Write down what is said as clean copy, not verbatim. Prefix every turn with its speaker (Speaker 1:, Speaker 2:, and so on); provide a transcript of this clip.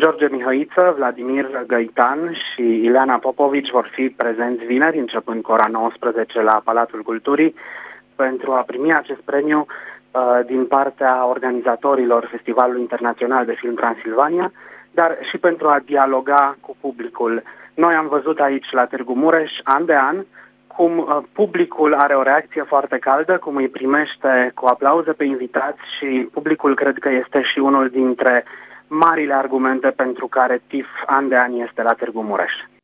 Speaker 1: George Mihăiță, Vladimir Găitan și Ileana Popovici vor fi prezenți vineri, începând cu ora 19 la Palatul Culturii, pentru a primi acest premiu din partea organizatorilor Festivalului Internațional de Film Transilvania, dar și pentru a dialoga cu publicul. Noi am văzut aici la Târgu Mureș, an de an, cum publicul are o reacție foarte caldă, cum îi primește cu aplauze pe invitați și publicul cred că este și unul dintre marile argumente pentru care TIFF an de an este la Târgu Mureș.